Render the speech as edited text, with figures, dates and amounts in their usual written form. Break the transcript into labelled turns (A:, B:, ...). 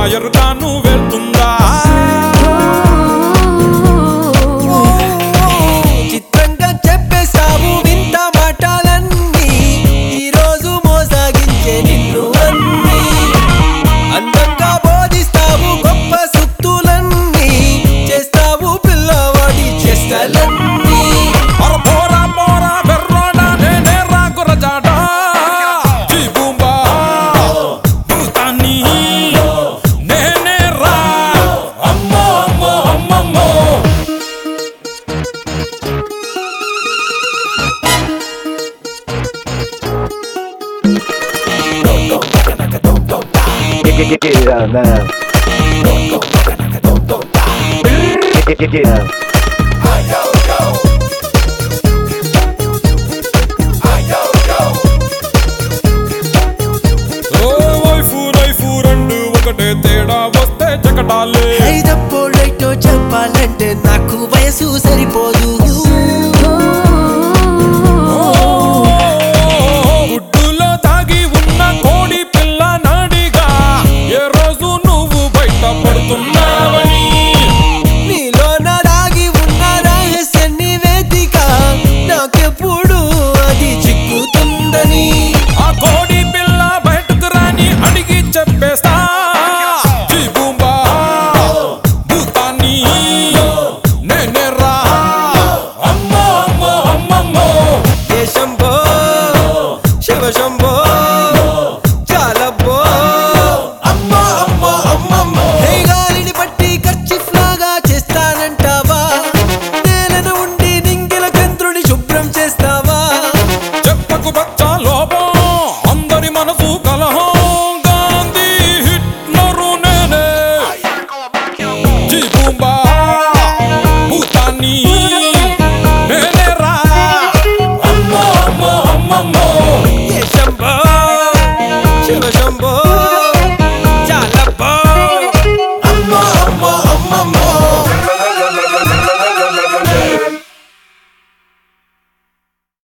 A: ఎరుకాను వెళ్తుందా
B: చిత్రంగా చెప్పేశావు వింత మాటలన్నీ ఈరోజు మోసాగించే నిన్ను అన్నీ అందంగా బోధిస్తావు గొప్ప సుక్తులన్నీ చేస్తావు పిల్లవాడి చేష్టలన్నీ
A: పోరా పోరా బెర్రోడా నేనే రాకురజాడా జీబూంబా భూతాన్ని నేనే రా అమ్మో అమ్మో అమ్మమ్మో
C: Get out now. Get out.
A: ఒకటే తేడా వస్తే చకటాలే
B: ఐదప్పోళ్ళైతో చెప్పాలంటే నాకు వయసు సరిపోదు
A: గుడ్డులో తాగి ఉన్న కోడి పిల్ల నాడిగా ఏ రోజు నువ్వు బయట పడుతున్నావని
B: నీలోన దాగి ఉన్న రహస్యాన్ని వేదిక నాకెప్పుడు అది చిక్కుతుందని
A: ఆ కోడి పిల్ల బయటకు రాని అడిగి చెప్పేస్తా జీబూంబా భూతాన్ని నేనే రా అమ్మో అమ్మో అమ్మమ్మో
B: ఏ శంభో శివ శంభో చాలబ్బో అమ్మో అమ్మో అమ్మమ్మో హే గాలిని పట్టి కర్చీఫ్ లాగా చేస్తానంటావా నేలను ఉండి నింగిల చంద్రుని శుభ్రం చేస్తావా
A: చెప్పకు బచ్చా లోపం అందరి మనసు కలహం గాంధీ హిట్లరు నేనే జీబూంబా భూతాన్ని నేనే రా అమ్మో అమ్మో అమ్మమ్మో
B: ఏ శంభో శివ శంభో